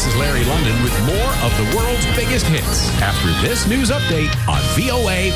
This is Larry London with more of the world's biggest hits after this news update on VOA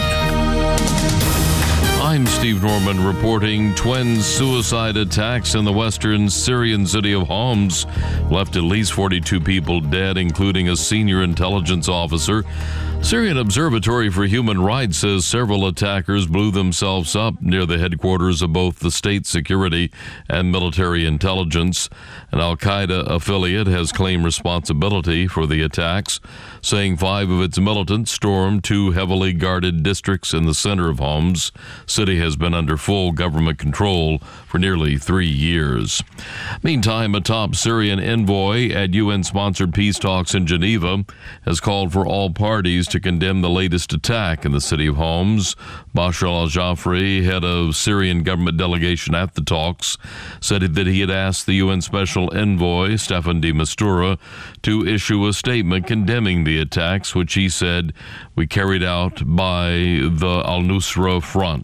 1. I'm Steve Norman reporting twin suicide attacks in the western Syrian city of Homs left at least 42 people dead, including a senior intelligence officer. Syrian Observatory for Human Rights says several attackers blew themselves up near the headquarters of both the state security and military intelligence. An al-Qaeda affiliate has claimed responsibility for the attacks, saying 5 of its militants stormed 2 heavily guarded districts in the center of Homs. City has been under full government control for nearly 3 years. Meantime, a top Syrian envoy at UN-sponsored peace talks in Geneva has called for all parties to condemn the latest attack in the city of Homs. Bashar al-Jafri, head of Syrian government delegation at the talks, said that he had asked the UN Special Envoy, Staffan de Mistura, to issue a statement condemning the attacks, which he said we carried out by the al-Nusra Front.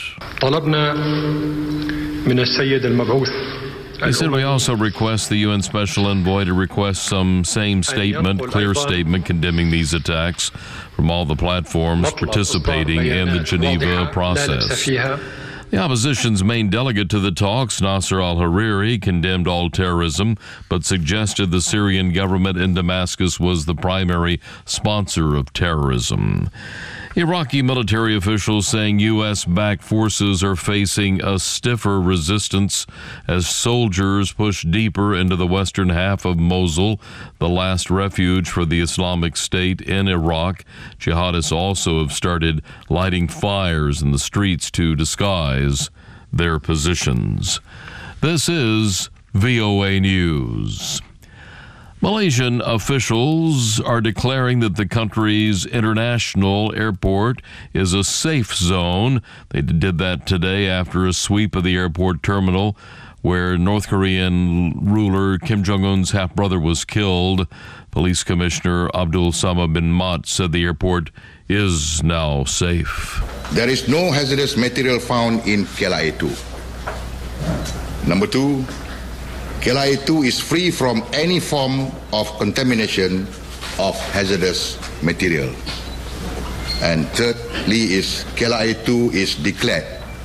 He said we also request the UN Special Envoy to request some clear statement condemning these attacks from all the platforms participating in the Geneva process. The opposition's main delegate to the talks, Nasser al-Hariri, condemned all terrorism, but suggested the Syrian government in Damascus was the primary sponsor of terrorism. Iraqi military officials saying U.S.-backed forces are facing a stiffer resistance as soldiers push deeper into the western half of Mosul, the last refuge for the Islamic State in Iraq. Jihadists also have started lighting fires in the streets to disguise their positions. This is VOA News. Malaysian officials are declaring that the country's international airport is a safe zone. They did that today after a sweep of the airport terminal where North Korean ruler Kim Jong-un's half-brother was killed. Police Commissioner Abdul Samad bin Mat said the airport is now safe. There is no hazardous material found in KLIA 2. Number 2, KLIA 2 is free from any form of contamination of hazardous material. And thirdly is KLIA 2 is declared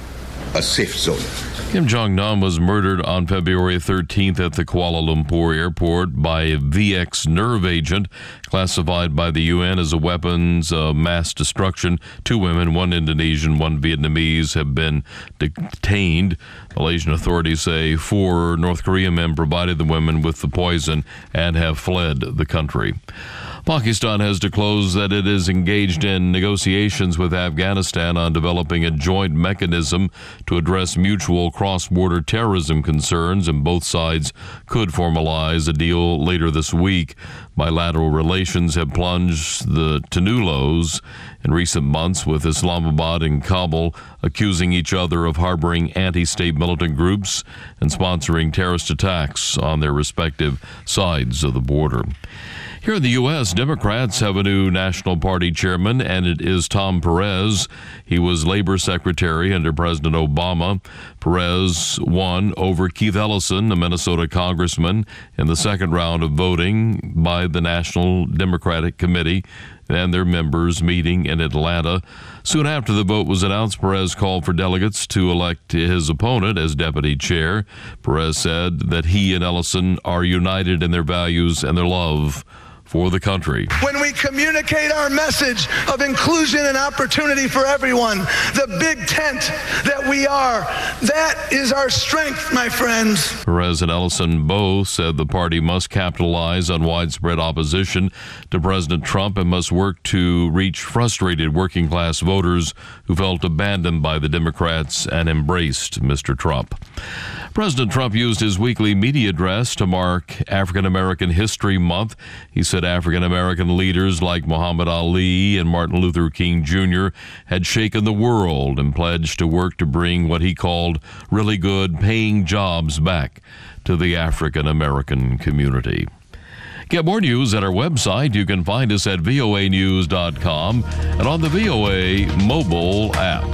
a safe zone. Kim Jong-nam was murdered on February 13th at the Kuala Lumpur airport by a VX nerve agent classified by the UN as a weapons of mass destruction. 2 women, 1 Indonesian, 1 Vietnamese, have been detained. Malaysian authorities say 4 North Korean men provided the women with the poison and have fled the country. Pakistan has disclosed that it is engaged in negotiations with Afghanistan on developing a joint mechanism to address mutual cross-border terrorism concerns, and both sides could formalize a deal later this week. Bilateral relations have plunged to new lows in recent months, with Islamabad and Kabul accusing each other of harboring anti-state militant groups and sponsoring terrorist attacks on their respective sides of the border. Here in the U.S., Democrats have a new National Party chairman, and it is Tom Perez. He was Labor Secretary under President Obama. Perez won over Keith Ellison, a Minnesota congressman, in the second round of voting by the National Democratic Committee and their members meeting in Atlanta. Soon after the vote was announced, Perez called for delegates to elect his opponent as deputy chair. Perez said that he and Ellison are united in their values and their love for the country. When we communicate our message of inclusion and opportunity for everyone, the big tent that we are, that is our strength, my friends. Perez and Ellison both said the party must capitalize on widespread opposition to President Trump and must work to reach frustrated working-class voters who felt abandoned by the Democrats and embraced Mr. Trump. President Trump used his weekly media address to mark African American History Month. He said African American leaders like Muhammad Ali and Martin Luther King Jr. had shaken the world and pledged to work to bring what he called really good paying jobs back to the African American community. Get more news at our website. You can find us at voanews.com and on the VOA mobile app.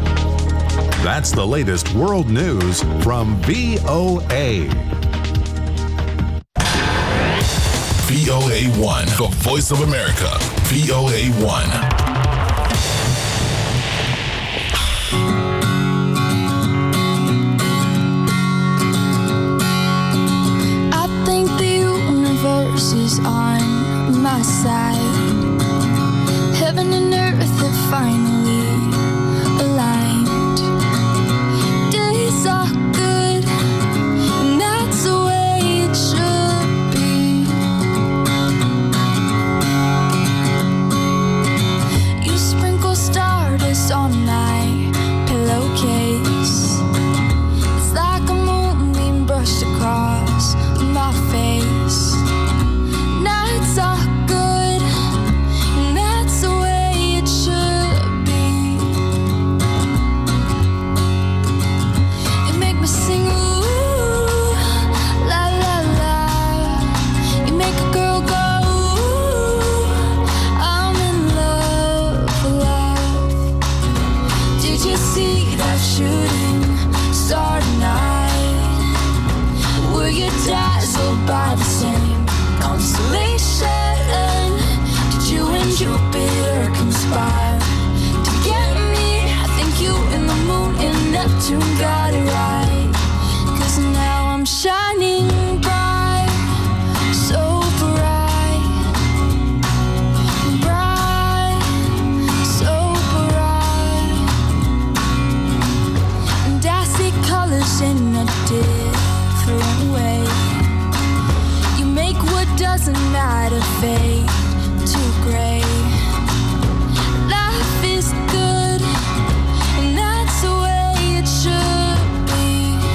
That's the latest world news from VOA. VOA1, the voice of America, VOA1. Is on my side. Heaven and earth have finally aligned. Days are good, and that's the way it should be. You sprinkle stardust on my pillowcase. It's like a moonbeam brushed across my face. Nights are good, and that's the way it should be. You make me sing, ooh, la la la. You make a girl go, ooh, I'm in love, love. Did you see that shooting star tonight? Were you dazzled by the same constellation? Did you and Jupiter conspire to get me? I think you and the moon and Neptune got it right. 'Cause now I'm shining bright, so bright, bright, so bright. And I see colors in a different way. Make what doesn't matter fade to gray. Life is good, and that's the way it should be.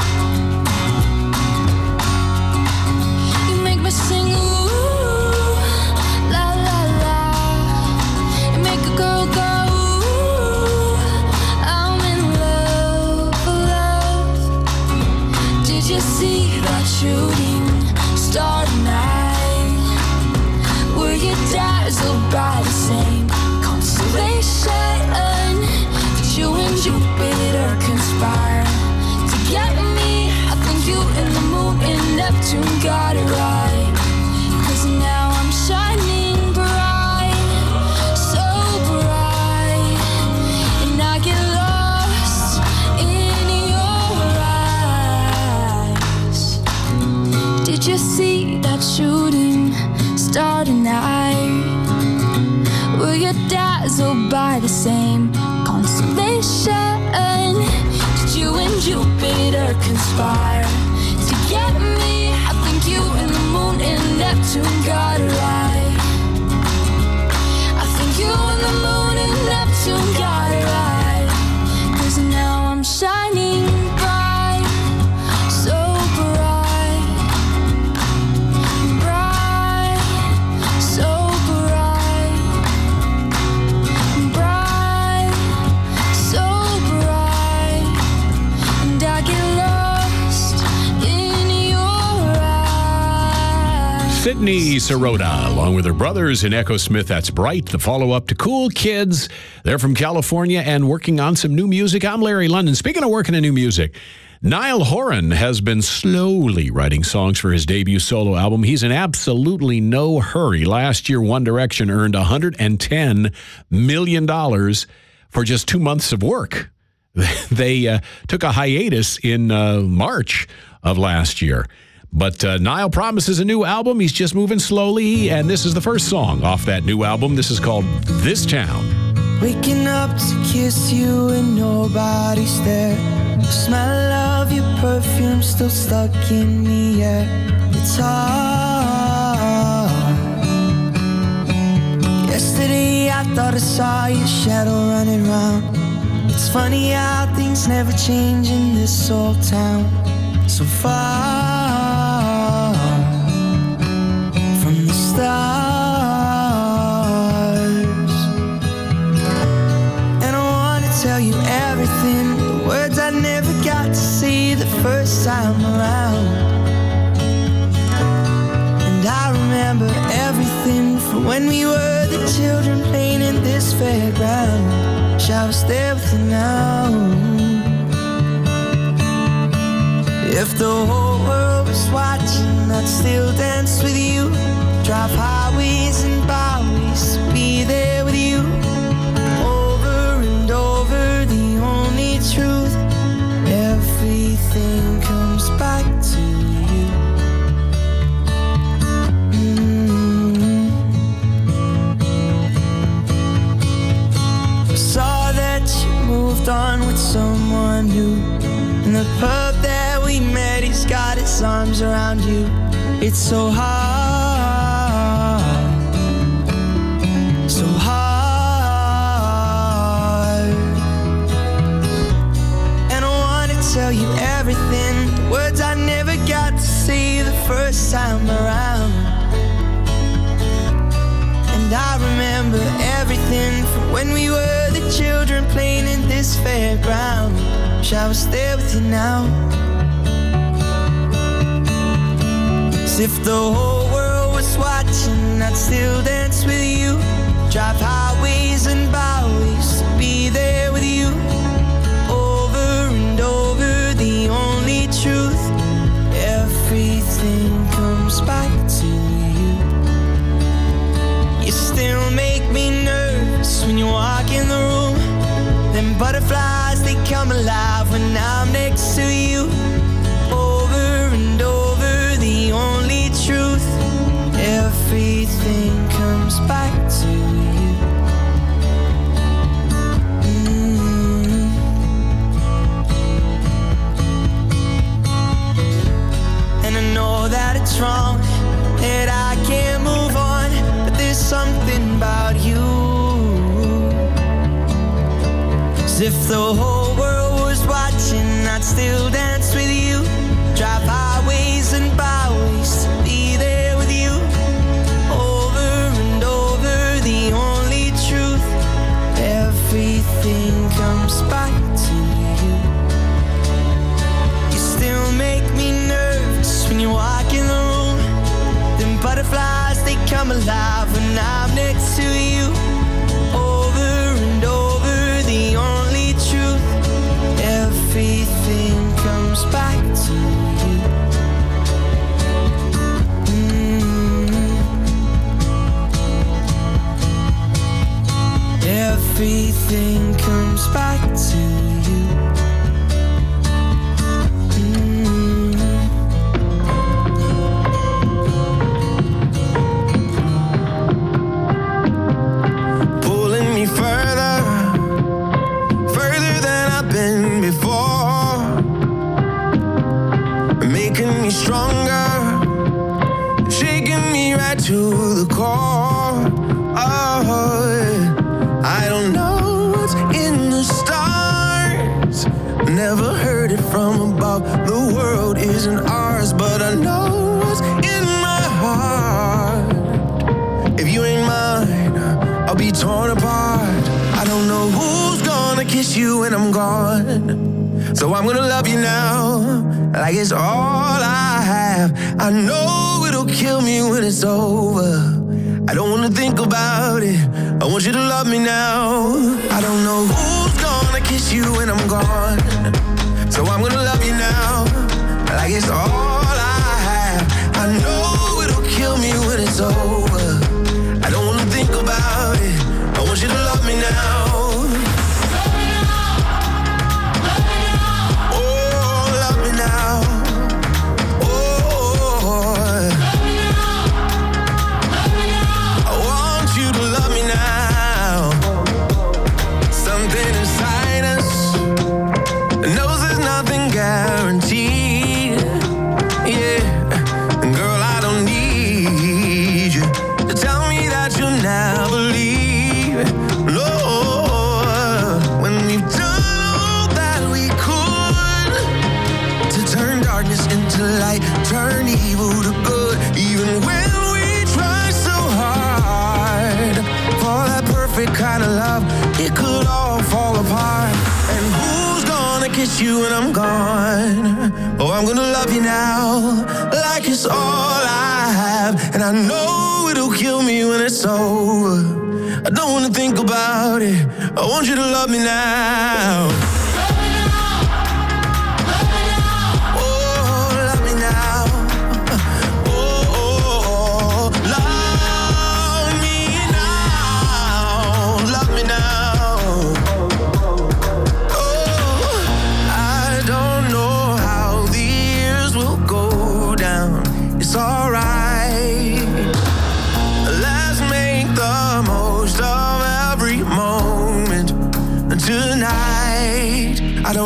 You make me sing, ooh, la la la. You make a girl go, ooh, I'm in love, love. Did you see that shooting star tonight? Were you dazzled by the same constellation? Did you and Jupiter conspire to get me? I think you and the moon and Neptune got it right. 'Cause now I'm shining bright, so bright, and I get lost in your eyes. Did you see that shooting star tonight? Were you dazzled by the same constellation? Did you and Jupiter conspire to get me? I think you and the moon and Neptune got it right. I think you and the moon and Neptune got it right. 'Cause now I'm shining bright, so bright, bright, so bright, bright, so bright, and I get lost in your eyes. Sydney Sirota, along with her brothers in Echo Smith, that's Bright, the follow-up to Cool Kids. They're from California and working on some new music. I'm Larry London. Speaking of working on new music, Niall Horan has been slowly writing songs for his debut solo album. He's in absolutely no hurry. Last year, One Direction earned $110 million for just 2 months of work. They took a hiatus in March of last year. But Niall promises a new album. He's just moving slowly, and this is the first song off that new album. This is called This Town. Waking up to kiss you and nobody's there. The smell of your perfume still stuck in the air. It's hard. Yesterday I thought I saw your shadow running round. It's funny how things never change in this old town. So far from the stars. And I wanna tell you everything, the words I never got to say the first time around. And I remember everything from when we were the children playing in this fairground. Wish I was there with you now. If the whole world was watching, I'd still dance with you. drive highways and byways to be there with you. Over and over, the only truth. Everything comes back to you. I saw that you moved on with someone new. In the pub that we met, he's got his arms around you. It's so hard, so hard. And I wanna tell you everything, the words I never got to say the first time around. And I remember everything from when we were the children playing in this fairground. Wish I was there with you now. As if the whole world was watching, I'd still dance with you. Drive highways and byways to be there with you. Over and over, the only truth. Everything comes back to you. You still make me nervous when you walk in the room. Them butterflies, they come alive when I'm next to you. Over and over, the only truth. Everything comes back to you. And I know that it's wrong, that I can't move on, but there's something about you. As if the whole world was watching, I'd still dance with you. Drive highways and byways to be there with you. Over and over, the only truth. Everything comes back to you. You still make me nervous when you walk in the room. Them butterflies, they come alive when I'm next to you. Over and over, the only truth. Everything comes back to you. Everything comes back to you. Pulling me further, further than I've been before. Making me stronger, shaking me right to the core. Oh, I don't know what's in the stars. Never heard it from above. The world isn't ours, but I know what's in my heart. If you ain't mine, I'll be torn apart. I don't know who's gonna kiss you when I'm gone, so I'm gonna love you now, like it's all I have. I know it'll kill me when it's over. I don't wanna think about it, I want you to love me now. I don't know who's gonna kiss you when I'm gone, so I'm gonna love you now, like it's all I have. I know it'll kill me when it's over. I don't wanna think about it, I want you to love me now. Oh, love me now. Guaranteed, yeah. Girl, I don't need you to tell me that you'll never leave. No, when we've done all that we could to turn darkness into light, turn evil to good. Even when we try so hard for that perfect kind of love, it could all fall apart. And who's gonna kiss you when I'm gone? Oh, I'm gonna love you now, like it's all I have. And I know it'll kill me when it's over. I don't wanna think about it, I want you to love me now. Oh, love me now. Oh, love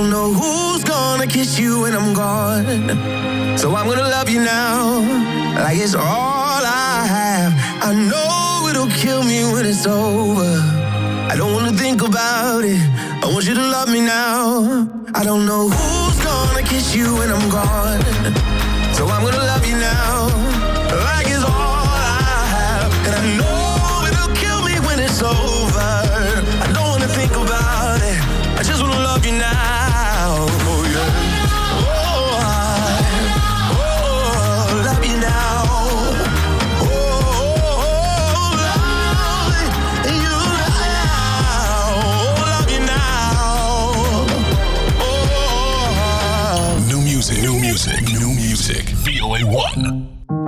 don't know who's gonna kiss you when I'm gone. So I'm gonna love you now, like it's all I have. I know it'll kill me when it's over. I don't wanna think about it. I want you to love me now. I don't know who's gonna kiss you when I'm gone. So I'm gonna love you now, like it's all I have. And I know it'll kill me when it's over. I don't wanna think about it. I just wanna love you now. Oh yeah. Oh, love you now. Oh, love you now. Love you now. Oh. New music, new music, new music. VOA 1.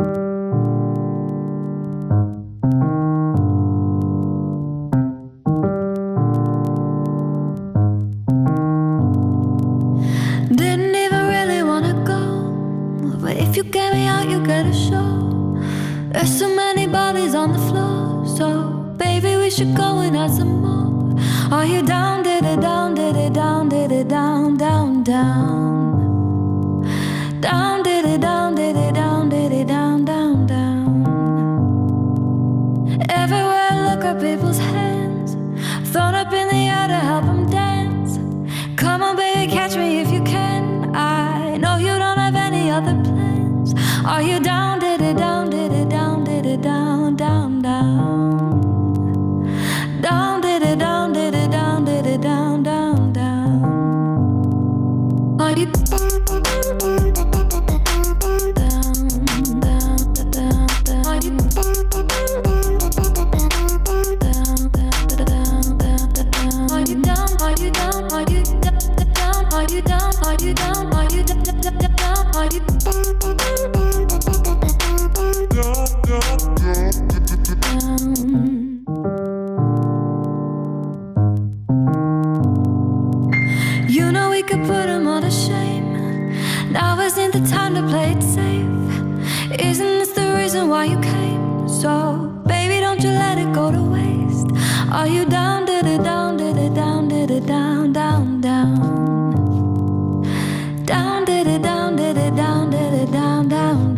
Didn't even really wanna go, but if you get me out, you get a show. There's so many bodies on the floor, so baby, we should go and add some more. Are you down, did it down, did it down, did it down, down, down? Down, did it down, did it down, did it down, down, down. Everywhere I look at people's hands, thrown up in the air to help them dance. Come on, baby, catch me if you can. I know you don't have any other plans. Are you down, did it down, did it down, did it down, down, down? Down, did it down, did it down, did it down, down, down? Are you down, down, down, down? Are you Are you down? Are you down? Are you down? Are you down? Are you down? Are you down? Are you You know we could put them all to shame. Now isn't the time to play it safe. Isn't this the reason why you came? So baby, don't you let it go to waste. Are you down, did it down, did it down, did it down, down, down? Down, did it down, did it down, did it down, down,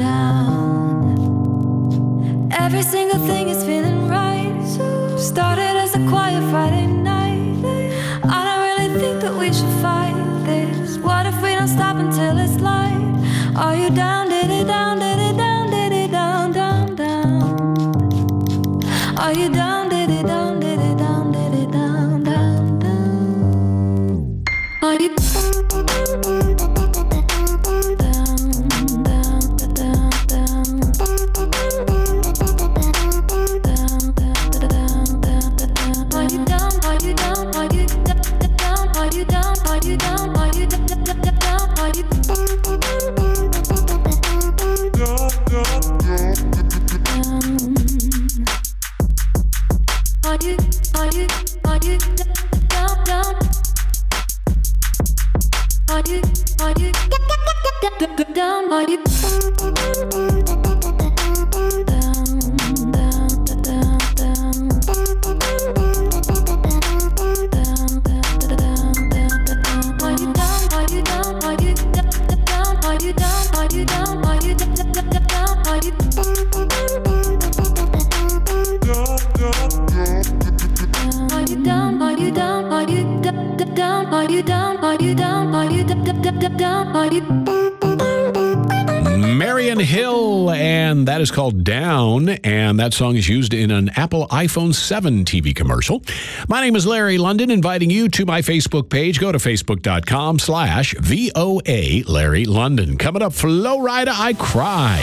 down? Every single thing is feeling right. Started as a quiet Friday night. I don't really think that we should fight this. What if we don't stop until it's light? Are you down, did it down, did it down, did it down, down, down? Are you down, did it down, did it down, did it down, down, down? Are you down, are you Marian Hill, and that is called Down, and that song is used in an Apple iPhone 7 TV commercial. My name is Larry London, inviting you to my Facebook page. Go to facebook.com/VOA Larry London. Coming up, Flo Rida, I Cry.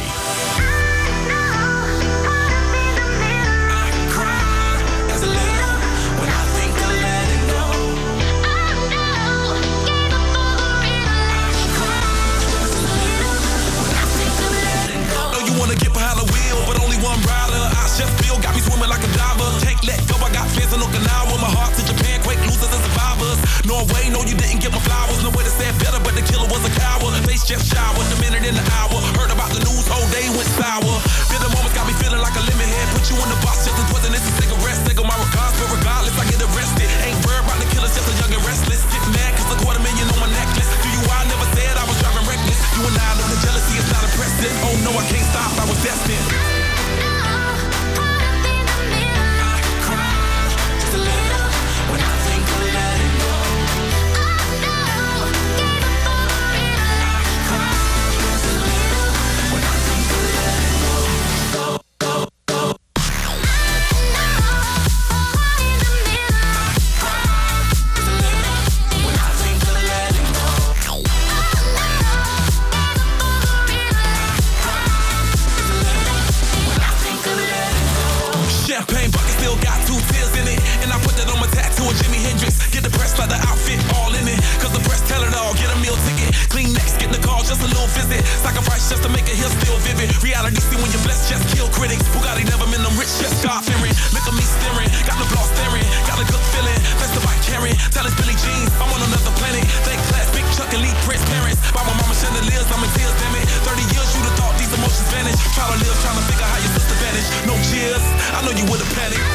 Norway, no, you didn't get my flowers. No way to say it better, but the killer was a coward. Face just showered, a minute in the hour. Heard about the news whole day Reality, see when you're blessed, just kill critics. Bugatti never been them rich, just God fearing. Look at me staring, got the block staring, got a good feeling. That's the bike carrying, tell us Billie Jean, I'm on another planet. Thank class, big Chuck, elite Prince parents. By my mama chandeliers, I'm in tears, damn it. 30 years, you'd have thought these emotions vanish. Try to live, trying to figure how your sister vanished. No cheers, I know you would've panicked.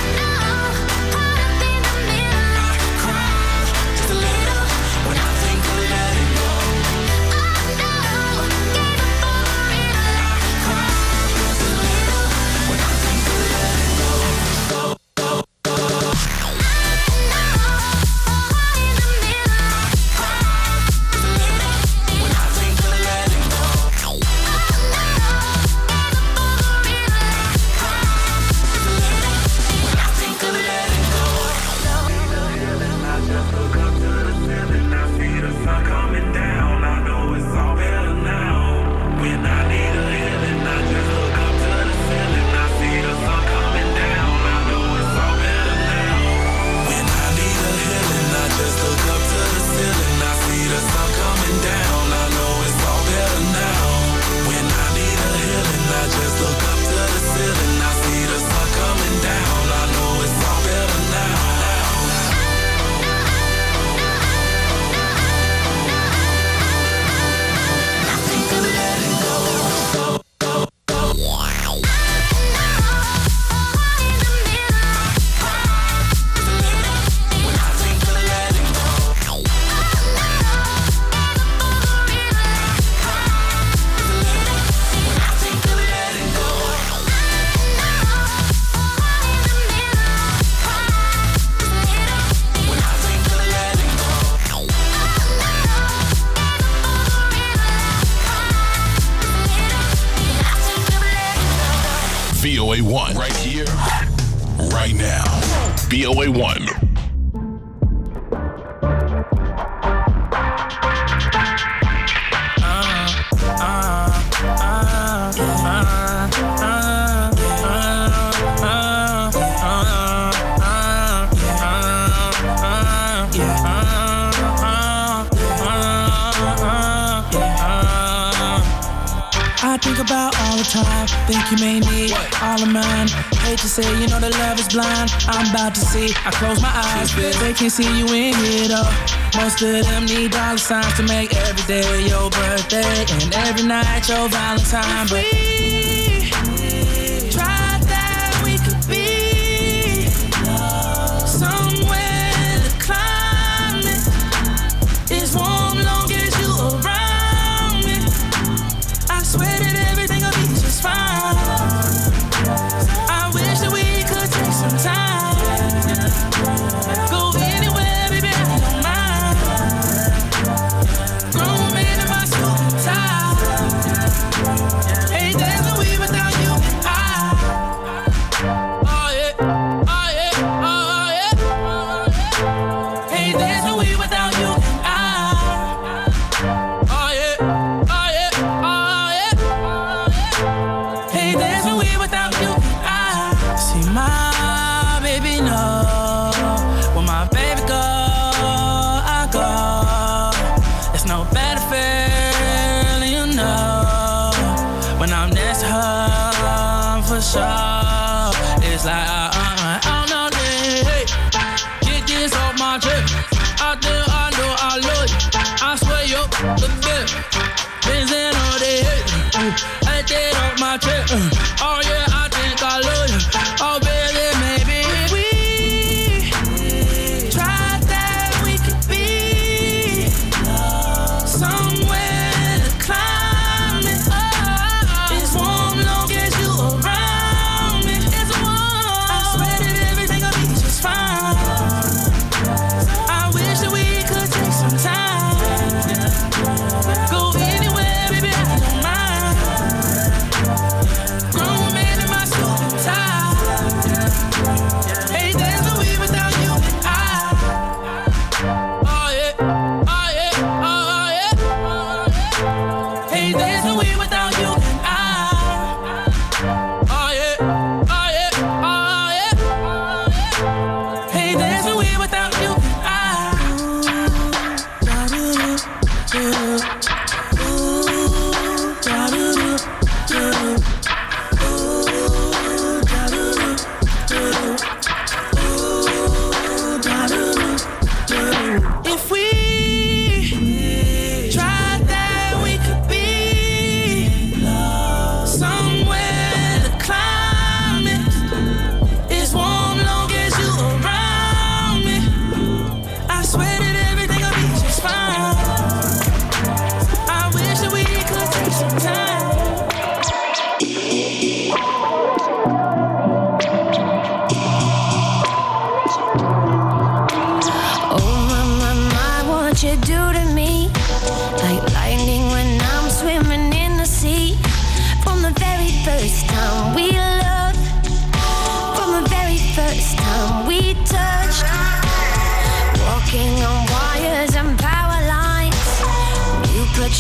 VOA1 right here, right now. VOA1. I think about all the time, think you may need all of mine. Hate to say, you know that love is blind. I'm about to see, I close my eyes, they can't see you in here though. Most of them need dollar signs to make every day your birthday and every night your Valentine. But we tried that we could be somewhere the climate is warm long as you around me. I swear that everything will be just fine. I wish that we could take some time. Go anywhere, baby, I don't mind. Grown man in my suit and tie. Hey, there's no way without you and I. Oh yeah, oh yeah, oh yeah. Hey, there's no way without you and I. Oh yeah, oh yeah, oh yeah. Hey, there's no way without you and I. See my baby know when my baby go, I go. There's no better feeling, you know. When I'm next to her, for sure. It's like I don't know, hey. Get this off my chest. I think I know I love you. I swear you're the best. Been saying all day, hey. I get off my chest. Oh yeah, I think I love you. Oh baby, maybe we tried that we could be somewhere the climate is warm long as you around me. It's warm. I swear that everything will be just fine. I wish that we could take some time. Go anywhere, baby, I don't mind. Grown man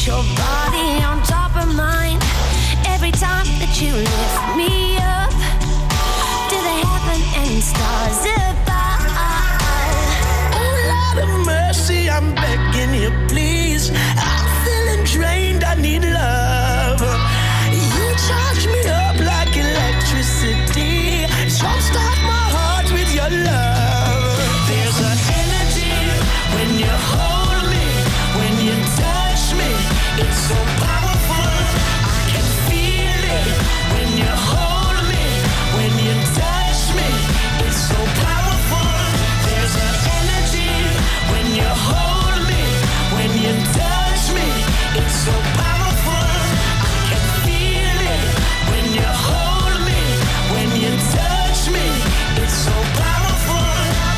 your body on top of mine. Every time that you lift me up to the heaven and stars above. Oh, Lord of mercy, I'm begging you, please. I'm feeling drained, I need love. You charge me up like electricity. Jumpstart my heart with your love. There's an energy when you hold me, when you touch me. It's so powerful, I can feel it. When you hold me, when you touch me. It's so powerful. There's an energy when you hold me, when you touch me. It's so powerful, I can feel it. When you hold me, when you touch me. It's so powerful.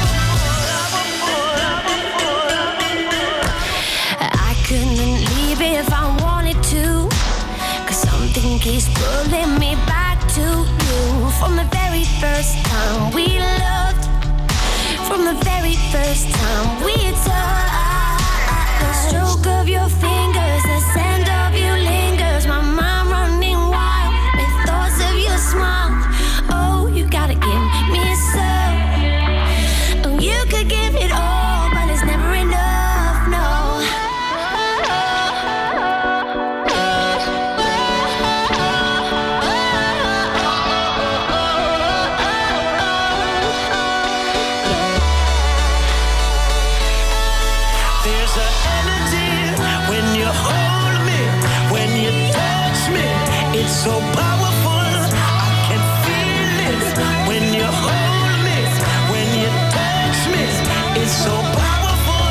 I couldn't leave if I wanted to, 'cause something keeps pulling me back to you. From the very first time we loved, from the very first time we touched. The stroke of your fingers, the scent of you lingers. My mind running wild with thoughts of your smile. Oh, you gotta give me some. Oh, you could give it all, but it's never enough, no. There's an energy when you hold me, when you touch me. It's so powerful, I can feel it. When you hold me, when you touch me. It's so powerful,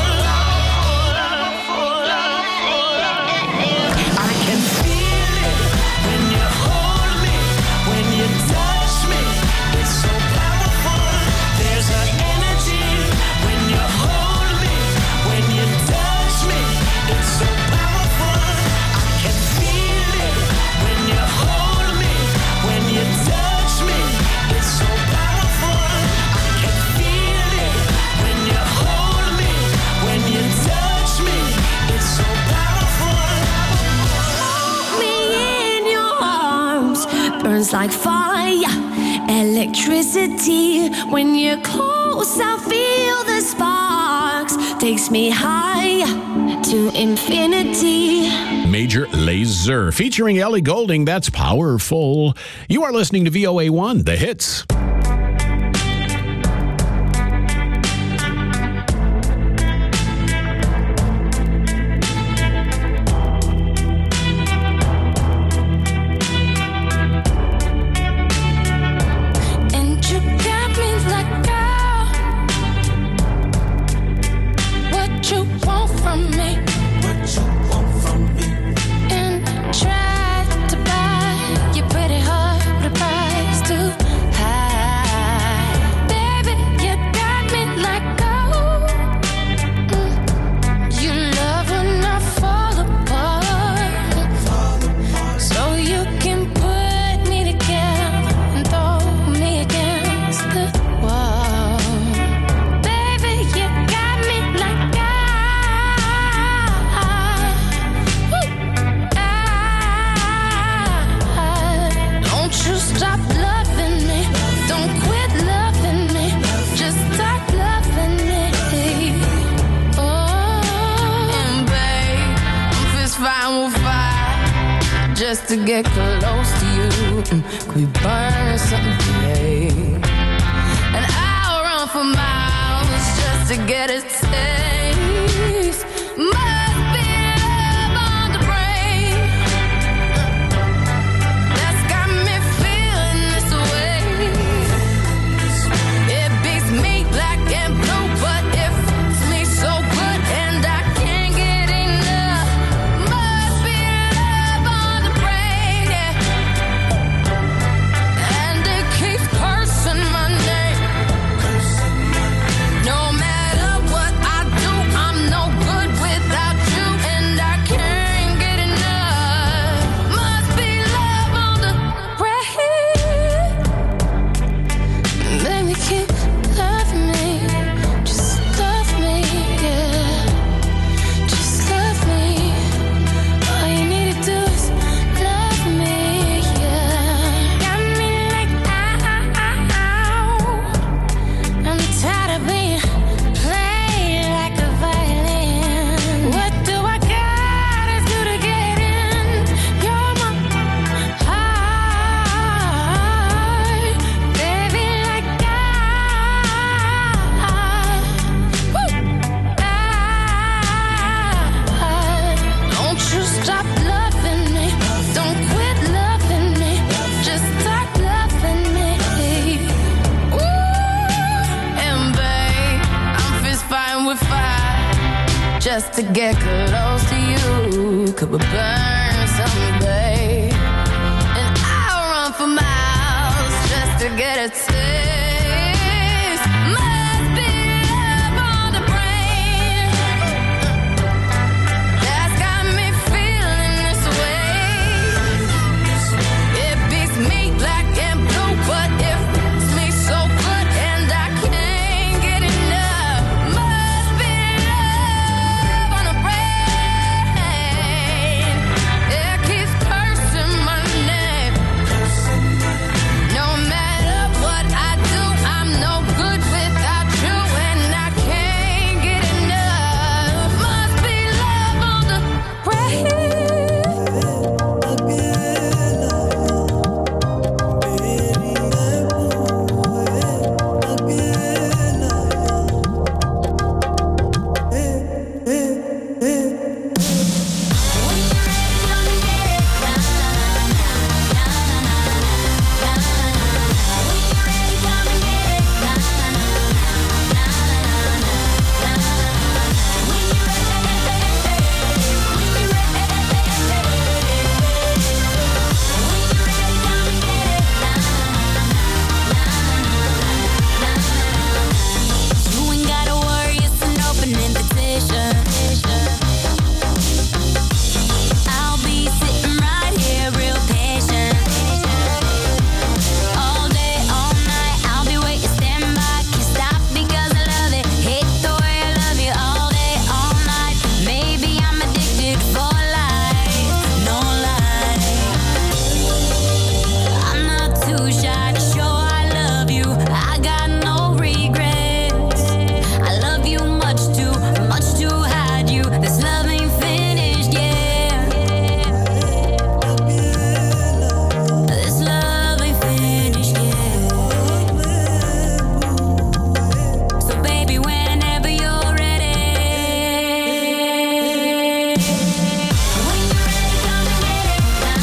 I can feel it. When you hold me, when you touch me. It's so powerful. There's an energy when you hold me, when you touch me. It's so powerful, I can feel it. When you hold me, when you touch me. It's so powerful, I can feel it. When you hold me, when you touch me. It's so powerful. Me in your arms burns like fire, electricity. When you're close, I feel the sparks. Takes me higher to infinity. Major Lazer featuring Ellie Goulding. That's powerful. You are listening to VOA1, The Hits. And you got me like, girl, what you want from me? And tried to buy your pretty heart with a price too high. Baby, you got me like, you love when I fall apart. So you can put me together and throw me against the wall. Baby, you got me like, don't you stop loving me. Don't quit loving me. Just stop loving me. Oh, and babe, I'm fist fighting with fire just to get close to you. Could we burn something today? And I'll run for miles just to get a taste. Must be love on the brain that's got me feeling this way. It beats me black and blue, but it fits me so good, and I can't get enough. Must be love on the brain, yeah. And it keeps cursing my name. No matter what I do, I'm no good without just to get close to you. Could we burn someday? And I'll run for miles just to get a taste. Must be love on the brain that's got me feeling this way. It beats me black and blue, but it fits me so good and I can't get enough. Must be love on the brain. It keeps cursing my name. No matter what I do, I'm no good without you, and I can't get enough. Must be love on the brain. You ain't gotta worry, it's an open invitation. I'll be sitting right here, real patient. All day, all night, I'll be waiting, stand by. Can't stop because I love it. Hate the way I love you all day, all night. Maybe I'm addicted for life, no lie. I'm not too shy to show I love you. I got no regrets. I love you much to hide you. This love ain't finished yet. This love ain't finished yet. So baby, whenever you're ready. When you're ready, come and get it. When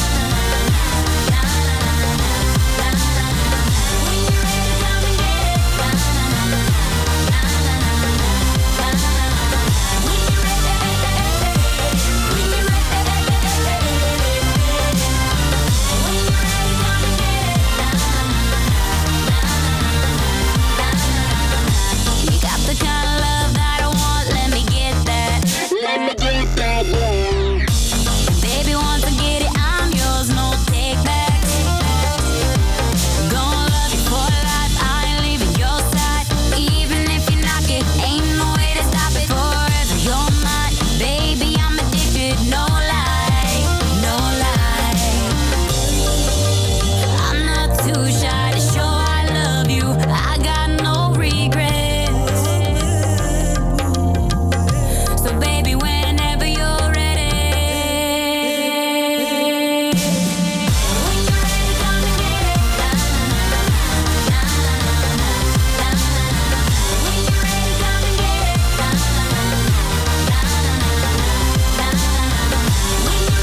you're ready, come and get it. You got the kind of love that I want, let me get that. Let me get that, yeah. Baby, once I get it, I'm yours, no take back. Gonna love you for life, I ain't leaving your side. Even if you knock it, ain't no way to stop it. Forever you're mine, baby, I'm addicted, no lie, no lie. I'm not too shy to show I love you. I got no regrets. So baby, whenever you're ready. When you're ready, come and get it. When you're ready, come and get it. When you're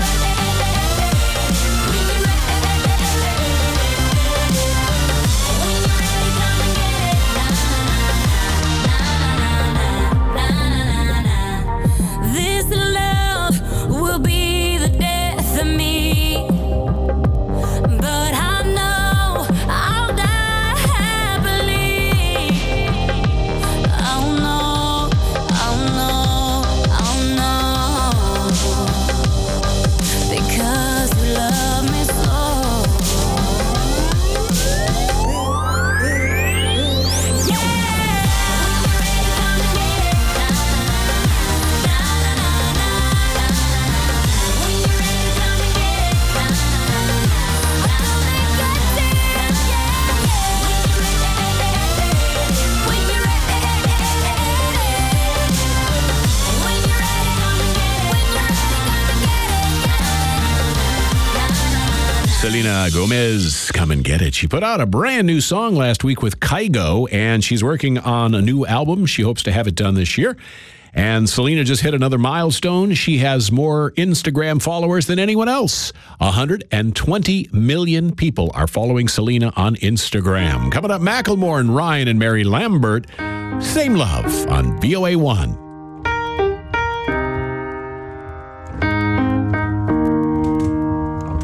This love will be the death of me, but I know I'll die happily. Oh no, oh no, oh no, because you love me so. Selena Gomez, Come and Get It. She put out a brand new song last week with Kygo, and she's working on a new album. She hopes to have it done this year. And Selena just hit another milestone. She has more Instagram followers than anyone else. 120 million people are following Selena on Instagram. Coming up, Macklemore and Ryan and Mary Lambert. Same Love on VOA1.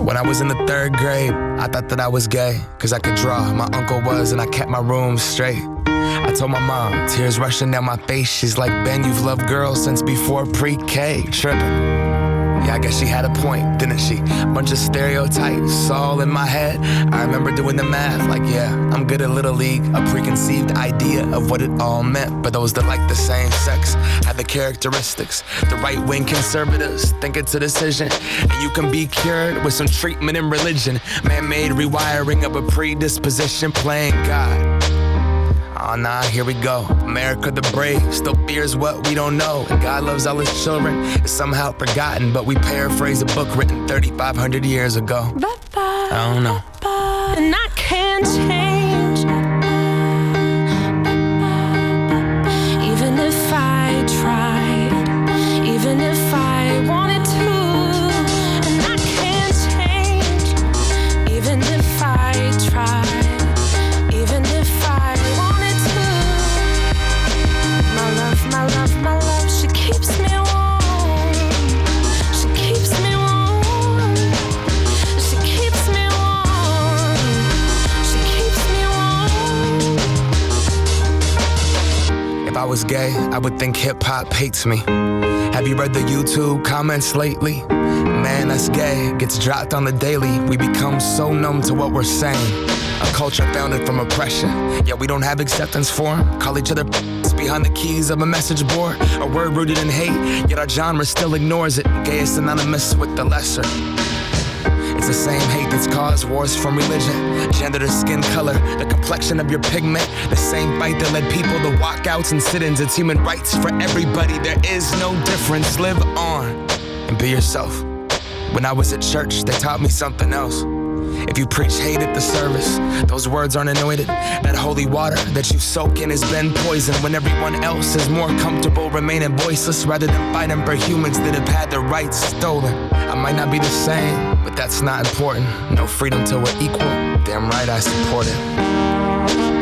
When I was in the 3rd grade, I thought that I was gay, cause I could draw. My uncle was, and I kept my room straight. I told my mom, tears rushing down my face. She's like, Ben, you've loved girls since before pre-K. Tripping. Yeah, I guess she had a point, didn't she? Bunch of stereotypes all in my head. I remember doing the math, like, yeah, I'm good at Little League. A preconceived idea of what it all meant. But those that like the same sex have the characteristics. The right-wing conservatives think it's a decision, and you can be cured with some treatment in religion. Man-made rewiring of a predisposition, playing God. Oh nah, here we go. America the brave still fears what we don't know. And God loves all his children. It's somehow forgotten, but we paraphrase a book written 3,500 years ago. I don't know. And I can't change. Even if I tried, even if I wanted to. And I can't change. Even if I tried, even if I wanted to. My love, she keeps me warm. She keeps me warm. She keeps me warm. She keeps me warm. If I was gay, I would think hip-hop hates me. Have you read the YouTube comments lately? Man, that's gay, gets dropped on the daily. We become so numb to what we're saying. A culture founded from oppression, yet we don't have acceptance for them. Call each other behind the keys of a message board. A word rooted in hate, yet our genre still ignores it. Gay is synonymous with the lesser. It's the same hate that's caused wars from religion, gender to skin color, the complexion of your pigment. The same fight that led people to walkouts and sit-ins. It's human rights for everybody, there is no difference. Live on and be yourself. When I was at church, they taught me something else. If you preach hate at the service, those words aren't anointed. That holy water that you soak in has been poisoned. When everyone else is more comfortable remaining voiceless rather than fighting for humans that have had their rights stolen. I might not be the same, but that's not important. No freedom till we're equal. Damn right I support it.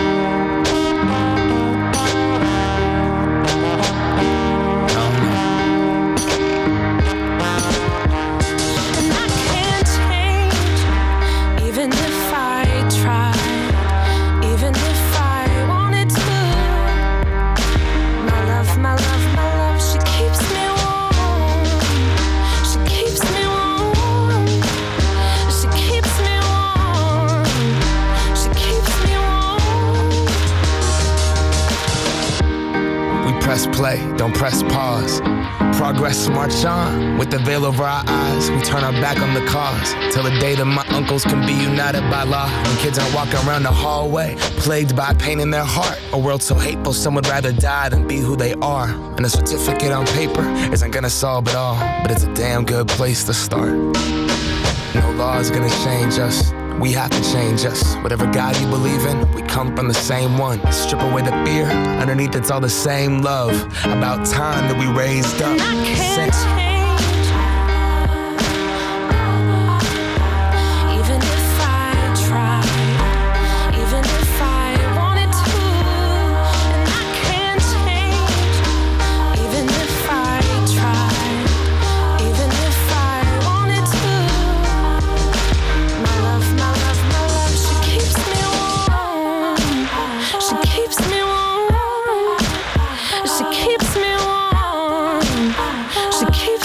Press play, don't press pause. Progress march on, with the veil over our eyes. We turn our back on the cause, till the day that my uncles can be united by law. When kids aren't walking around the hallway, plagued by pain in their heart. A world so hateful, some would rather die than be who they are. And a certificate on paper isn't gonna solve it all, but it's a damn good place to start. No law is gonna change us. We have to change us. Whatever God you believe in, we come from the same one. Strip away the fear, underneath it's all the same love. About time that we raised up. Even if I tried, even if I wanted to. And I can't change. Even if I tried, even if I wanted to. My love, she keeps me warm. She keeps me warm. She keeps me warm. She keeps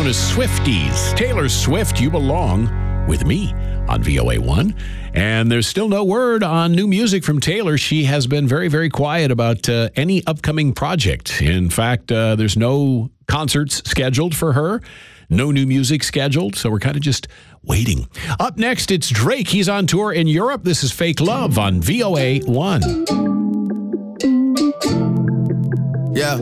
known as Swifties. Taylor Swift, You Belong with Me on VOA1. And there's still no word on new music from Taylor. She has been very, very quiet about any upcoming project. In fact, there's no concerts scheduled for her, no new music scheduled, so we're kind of just waiting. Up next, it's Drake. He's on tour in Europe. This is Fake Love on VOA1. Yeah.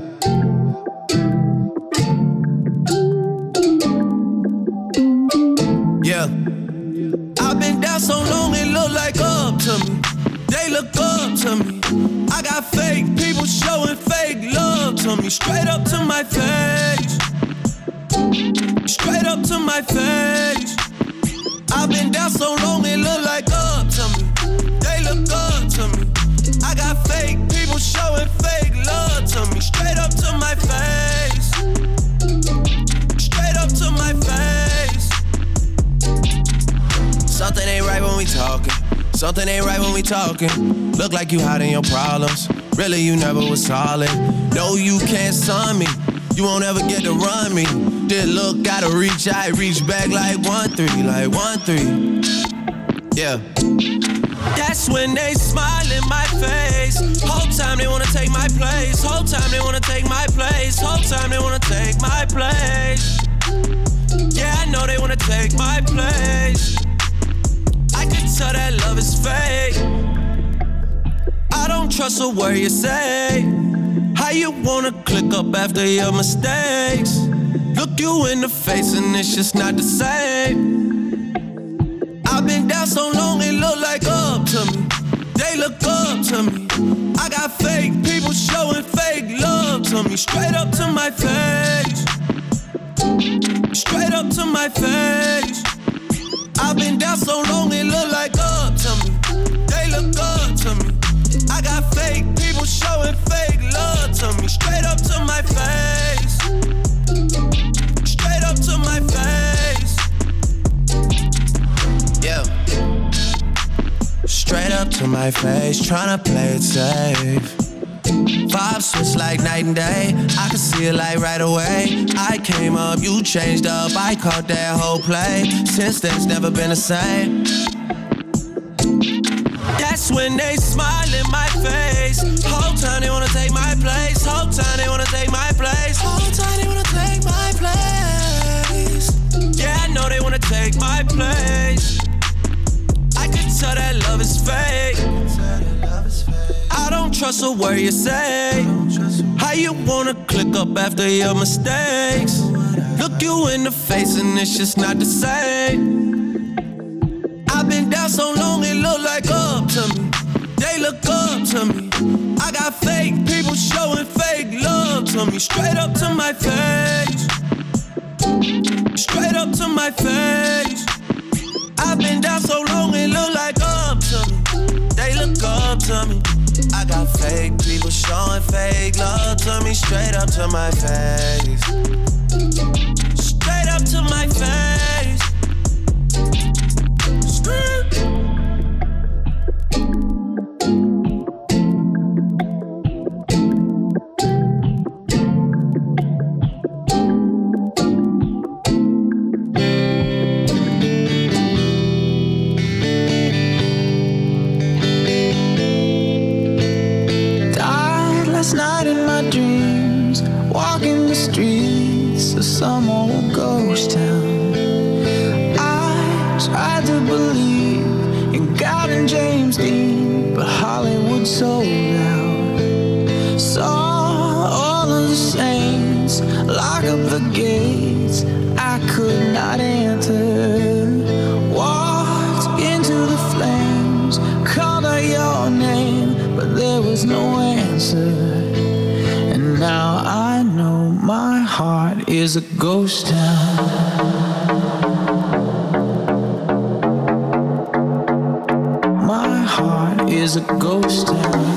Yeah. I've been down so long it look like up to me. They look up to me. I got fake people showing fake love to me. Straight up to my face. Straight up to my face. I've been down so long it look like up to me. They look up to me. I got fake people showing fake love to me. Straight up to my face. Straight up to my face. Something ain't right when we talking. Something ain't right when we talking. Look like you hiding your problems. Really, you never was solid. No, you can't son me. You won't ever get to run me. Did look, gotta reach, I reach back like 1-3, like 1-3. Yeah. That's when they smile in my face. Whole time they wanna take my place. Whole time they wanna take my place. Whole time they wanna take my place. Yeah, I know they wanna take my place. I can tell that love is fake. I don't trust a word you say. How you wanna click up after your mistakes? Look you in the face and it's just not the same. I've been down so long it look like up to me. They look up to me. I got fake people showing fake love to me. Straight up to my face. Straight up to my face. I've been down so long it look like up to me. They look up to me. I got fake people showing fake love to me. Straight up to my face. Straight up to my face. Yeah. Straight up to my face, tryna play it safe. Vibes switch like night and day. I can see it like right away. I came up, you changed up. I caught that whole play. Since then, it's never been the same. That's when they smile in my face. Whole time they wanna take my place. Whole time they wanna take my place. Whole time they wanna take my place. Yeah, I know they wanna take my place. I can tell that love is fake. I don't trust a word you say. How you wanna click up after your mistakes? Look you in the face and it's just not the same. I've been down so long it look like up to me. They look up to me. I got fake people showing fake love to me. Straight up to my face. Straight up to my face. I've been down so long it look like up to me. They look up to me. I got fake people showing fake love to me. Straight up to my face. Straight up to my face. Last night in my dreams, walking the streets of some old ghost town. I tried to believe in God and James Dean, but Hollywood sold out. Saw all of the saints lock up the gates I could not enter. Walked into the flames, called out your name, but there was no answer. And now I know my heart is a ghost town. My heart is a ghost town.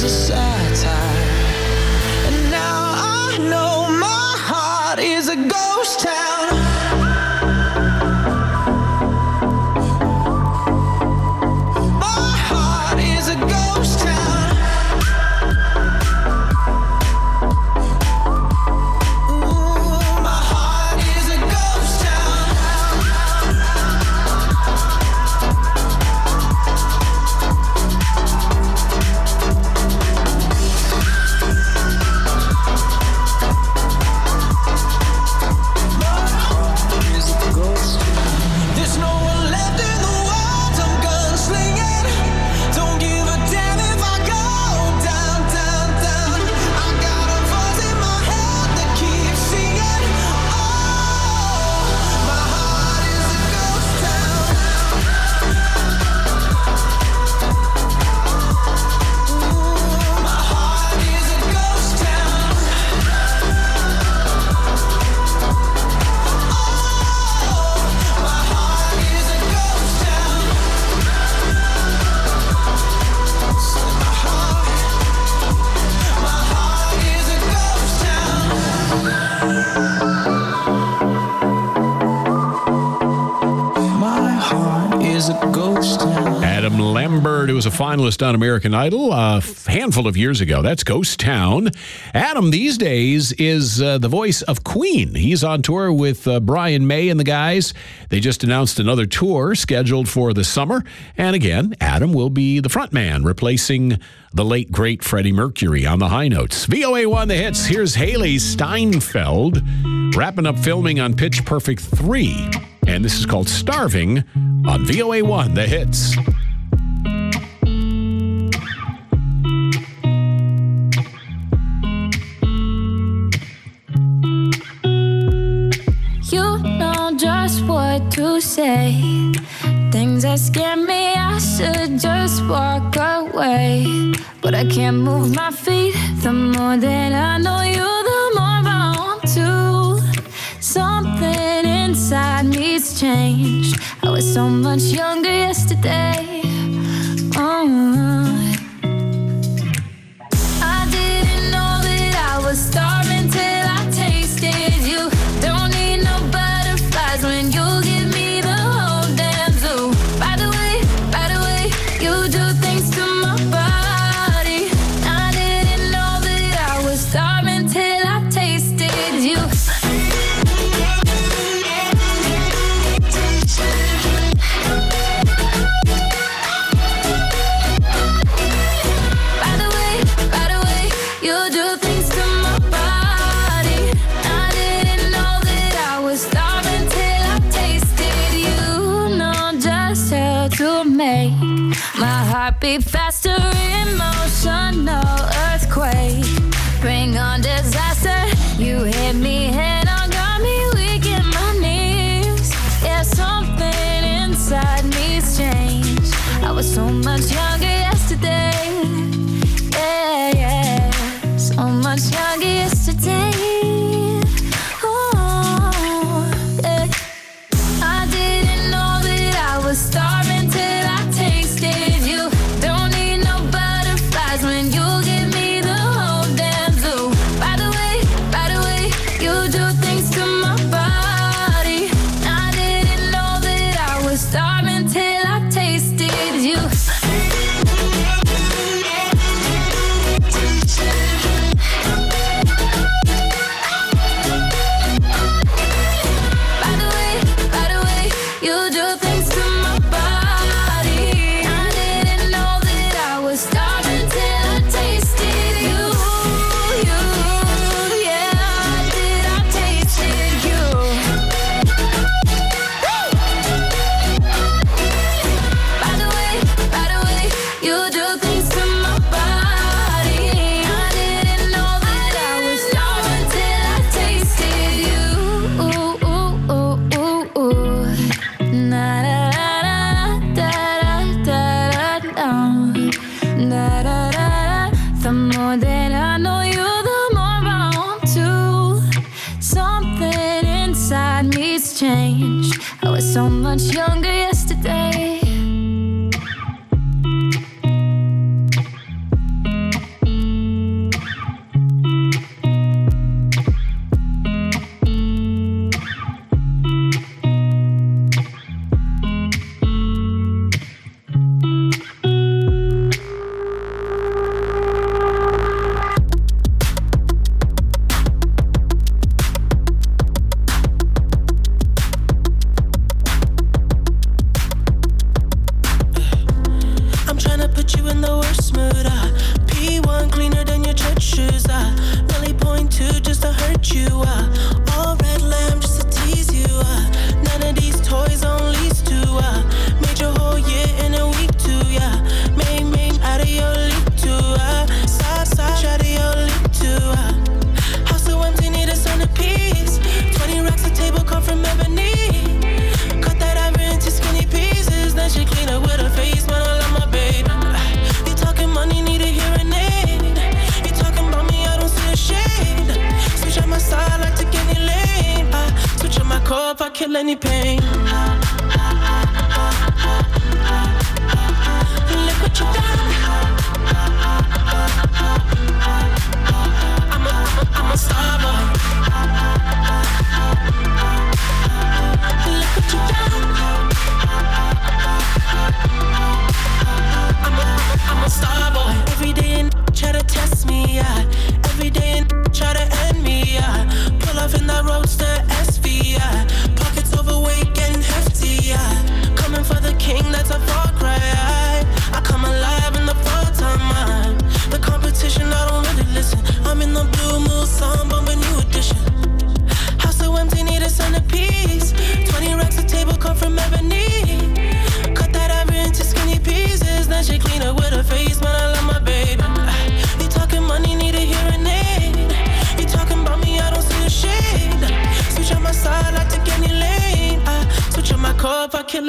a satire. And now I know my heart is a ghost town. My heart is a ghost town. Ooh, my heart is a ghost town. There's no one left in the world, I'm gunslinging. Don't give a damn if I go down, down, down. I got a voice in my head that keeps singing. Oh, my heart is a ghost town. Ooh, my heart is a ghost town. My heart is a ghost town. My heart is a ghost town. My heart is a ghost town. Adam Lambert, who was a finalist on American Idol a handful of years ago. That's Ghost Town. Adam, these days, is the voice of Queen. He's on tour with Brian May and the guys. They just announced another tour scheduled for the summer. And again, Adam will be the front man, replacing the late, great Freddie Mercury on the high notes. VOA1 The Hits. Here's Haley Steinfeld wrapping up filming on Pitch Perfect 3. And this is called Starving on VOA1 The Hits. You know just what to say. Things that scare me, I should just walk away. But I can't move my feet. The more that I know you, the more I want to. Something inside me's changed. I was so much younger yesterday. I didn't know that I was starving till I tasted you. Don't need no butterflies when you give me the whole damn zoo. By the way, you do things to my body. I didn't know that I was starving till I tasted you. By the way, you do things to my body. I didn't know that I was starving till I tasted you. Know just how to make my heart beat faster, emotional earthquake. Bring on disaster. You hit me head on, got me weak in my knees. Yeah, something inside me's changed. I was so much younger yesterday. Yeah, so much younger yesterday. Oh, yeah. I didn't know that I was starving till I tasted you. Don't need no butterflies when you give me the whole damn zoo. By the way, you do things to my body. I didn't know that I was starving till I tasted you. By the way, you do things to my body. I didn't know that I was starving till I tasted you. Yeah, did I tasted you? By the way, you do things to my body. I didn't know that I was starving till I tasted you. Na da da da da da da. The more that I know you, the more I want to. Something inside me's changed. I was so much younger yesterday.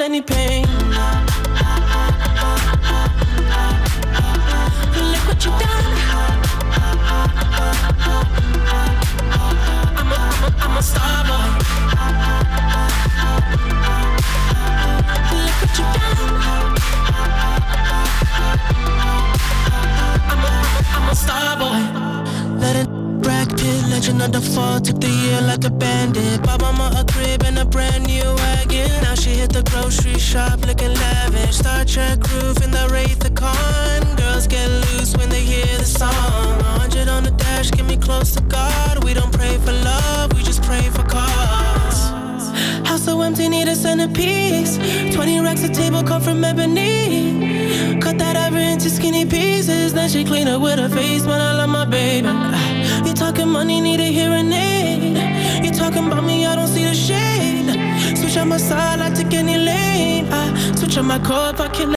any pain. Look what you done. I'm a star boy. Look what you done. I'm a star boy. Let it Brad Pitt, legend of the fall, took the year like a bandit. Bought mama a crib and a brand new wagon. Now she hit the grocery shop looking lavish. Star Trek roof in the Wraith the Con. Girls get loose when they hear the song. 100 on the dash, get me close to God. We don't pray for love, we just pray for cause. House so empty, need a centerpiece. 20 racks a table come from ebony. Cut that ever into skinny pieces. Then she clean up with her face, man, I love my baby. You talking money, need a hearing aid. You talking about me, I don't see the shade. Switch on my side, I take any lane. I switch on my core if I can